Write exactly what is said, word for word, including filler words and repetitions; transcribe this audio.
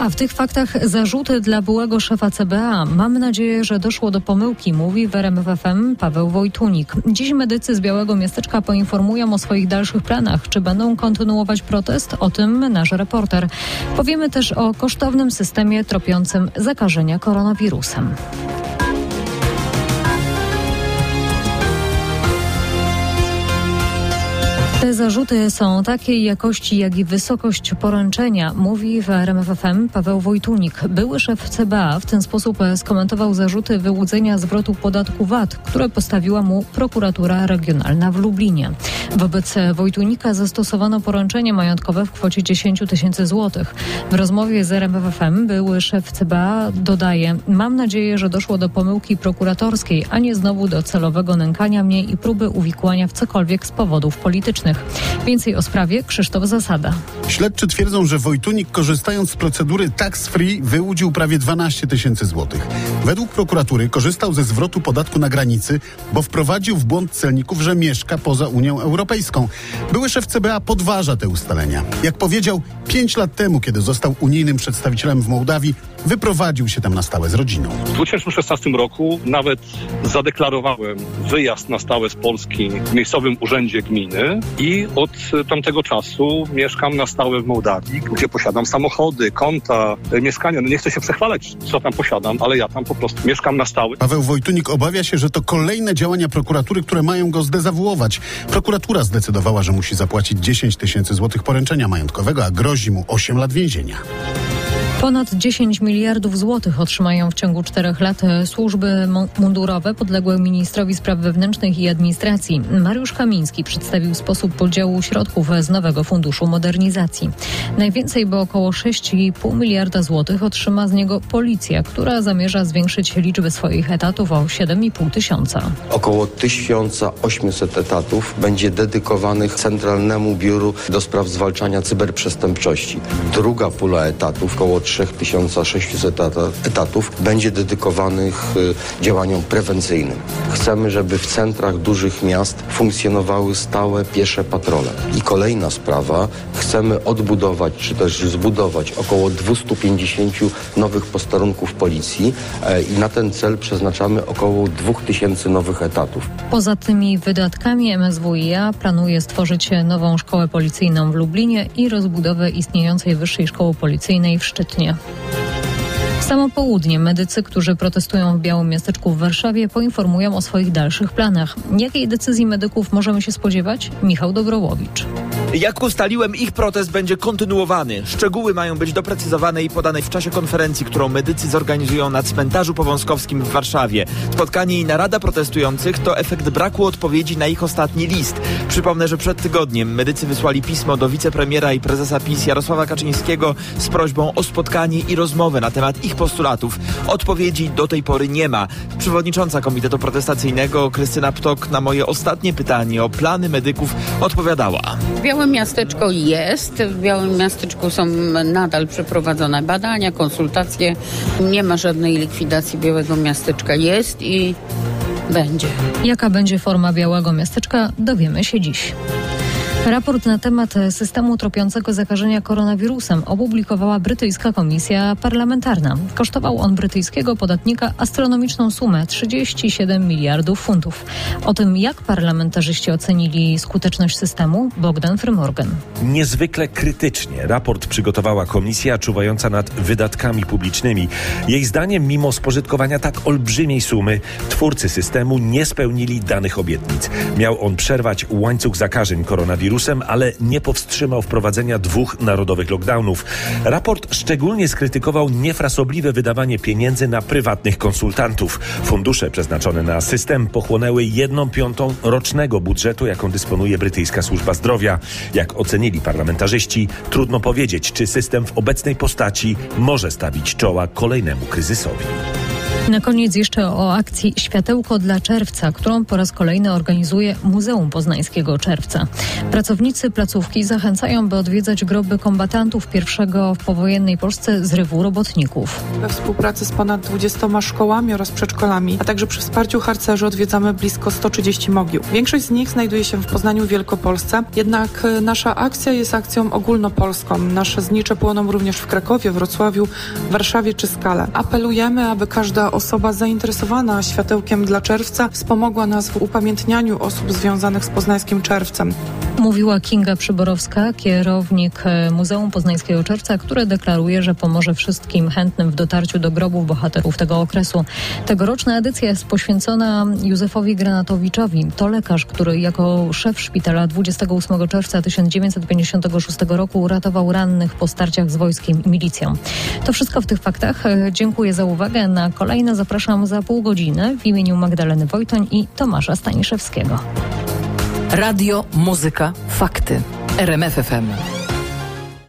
A w tych faktach zarzuty dla byłego szefa C B A. Mam nadzieję, że doszło do pomyłki, mówi w R M F F M Paweł Wojtunik. Dziś medycy z Białego Miasteczka poinformują o swoich dalszych planach. Czy będą kontynuować protest? O tym nasz reporter. Powiemy też o kosztownym systemie tropiącym zakażenia koronawirusem. Te zarzuty są takiej jakości, jak i wysokość poręczenia, mówi w R M F F M Paweł Wojtunik. Były szef C B A w ten sposób skomentował zarzuty wyłudzenia zwrotu podatku V A T, które postawiła mu prokuratura regionalna w Lublinie. Wobec Wojtunika zastosowano poręczenie majątkowe w kwocie dziesięć tysięcy złotych. W rozmowie z R M F F M były szef C B A dodaje: mam nadzieję, że doszło do pomyłki prokuratorskiej, a nie znowu do celowego nękania mnie i próby uwikłania w cokolwiek z powodów politycznych. Więcej o sprawie Krzysztof Zasada. Śledczy twierdzą, że Wojtunik, korzystając z procedury tax-free, wyłudził prawie dwanaście tysięcy złotych. Według prokuratury korzystał ze zwrotu podatku na granicy, bo wprowadził w błąd celników, że mieszka poza Unią Europejską. Były szef C B A podważa te ustalenia. Jak powiedział, pięć lat temu, kiedy został unijnym przedstawicielem w Mołdawii, wyprowadził się tam na stałe z rodziną. W dwa tysiące szesnastym roku nawet zadeklarowałem wyjazd na stałe z Polski w miejscowym urzędzie gminy i od tamtego czasu mieszkam na stałe w Mołdawii, gdzie posiadam samochody, konta, mieszkania. No nie chcę się przechwalać, co tam posiadam, ale ja tam po prostu mieszkam na stałe. Paweł Wojtunik obawia się, że to kolejne działania prokuratury, które mają go zdezawuować. Prokuratura zdecydowała, że musi zapłacić dziesięć tysięcy złotych poręczenia majątkowego, a grozi mu osiem lat więzienia. Ponad dziesięć miliardów złotych otrzymają w ciągu czterech lat służby mundurowe podległe ministrowi spraw wewnętrznych i administracji. Mariusz Kamiński przedstawił sposób podziału środków z nowego funduszu modernizacji. Najwięcej, bo około sześć i pół miliarda złotych otrzyma z niego policja, która zamierza zwiększyć liczbę swoich etatów o siedem i pół tysiąca. Około tysiąc osiemset etatów będzie dedykowanych Centralnemu Biuru do Spraw Zwalczania Cyberprzestępczości. Druga pula etatów, około trzy tysiące sześćset etatów, będzie dedykowanych działaniom prewencyjnym. Chcemy, żeby w centrach dużych miast funkcjonowały stałe piesze patrole. I kolejna sprawa, chcemy odbudować, czy też zbudować około dwieście pięćdziesiąt nowych posterunków policji i na ten cel przeznaczamy około dwa tysiące nowych etatów. Poza tymi wydatkami M S W i A planuje stworzyć nową szkołę policyjną w Lublinie i rozbudowę istniejącej Wyższej Szkoły Policyjnej w Szczytnie. W samo południe medycy, którzy protestują w Białym Miasteczku w Warszawie, poinformują o swoich dalszych planach. Jakiej decyzji medyków możemy się spodziewać? Michał Dobrołowicz. Jak ustaliłem, ich protest będzie kontynuowany. Szczegóły mają być doprecyzowane i podane w czasie konferencji, którą medycy zorganizują na cmentarzu powązkowskim w Warszawie. Spotkanie i narada protestujących to efekt braku odpowiedzi na ich ostatni list. Przypomnę, że przed tygodniem medycy wysłali pismo do wicepremiera i prezesa PiS Jarosława Kaczyńskiego z prośbą o spotkanie i rozmowę na temat ich postulatów. Odpowiedzi do tej pory nie ma. Przewodnicząca Komitetu Protestacyjnego Krystyna Ptok na moje ostatnie pytanie o plany medyków odpowiadała. Białe Miasteczko jest. W Białym Miasteczku są nadal przeprowadzone badania, konsultacje. Nie ma żadnej likwidacji Białego Miasteczka. Jest i będzie. Jaka będzie forma Białego Miasteczka, dowiemy się dziś. Raport na temat systemu tropiącego zakażenia koronawirusem opublikowała brytyjska komisja parlamentarna. Kosztował on brytyjskiego podatnika astronomiczną sumę trzydzieści siedem miliardów funtów. O tym, jak parlamentarzyści ocenili skuteczność systemu, Bogdan Frymorgan. Niezwykle krytycznie raport przygotowała komisja czuwająca nad wydatkami publicznymi. Jej zdaniem, mimo spożytkowania tak olbrzymiej sumy, twórcy systemu nie spełnili danych obietnic. Miał on przerwać łańcuch zakażeń koronawirusem, ale nie powstrzymał wprowadzenia dwóch narodowych lockdownów. Raport szczególnie skrytykował niefrasobliwe wydawanie pieniędzy na prywatnych konsultantów. Fundusze przeznaczone na system pochłonęły jedną piątą rocznego budżetu, jaką dysponuje brytyjska służba zdrowia. Jak ocenili parlamentarzyści, trudno powiedzieć, czy system w obecnej postaci może stawić czoła kolejnemu kryzysowi. Na koniec jeszcze o akcji Światełko dla Czerwca, którą po raz kolejny organizuje Muzeum Poznańskiego Czerwca. Pracownicy placówki zachęcają, by odwiedzać groby kombatantów pierwszego w powojennej Polsce zrywu robotników. We współpracy z ponad dwudziestoma szkołami oraz przedszkolami, a także przy wsparciu harcerzy odwiedzamy blisko sto trzydzieści mogił. Większość z nich znajduje się w Poznaniu, Wielkopolsce, jednak nasza akcja jest akcją ogólnopolską. Nasze znicze płoną również w Krakowie, Wrocławiu, Warszawie czy Skale. Apelujemy, aby każda osoba zainteresowana Światełkiem dla Czerwca wspomogła nas w upamiętnianiu osób związanych z poznańskim Czerwcem. Mówiła Kinga Przyborowska, kierownik Muzeum Poznańskiego Czerwca, które deklaruje, że pomoże wszystkim chętnym w dotarciu do grobów bohaterów tego okresu. Tegoroczna edycja jest poświęcona Józefowi Granatowiczowi. To lekarz, który jako szef szpitala dwudziestego ósmego czerwca tysiąc dziewięćset pięćdziesiątego szóstego roku uratował rannych po starciach z wojskiem i milicją. To wszystko w tych faktach. Dziękuję za uwagę. Na kolejne zapraszam za pół godziny w imieniu Magdaleny Wojtoń i Tomasza Staniszewskiego. Radio, muzyka, fakty. R M F F M.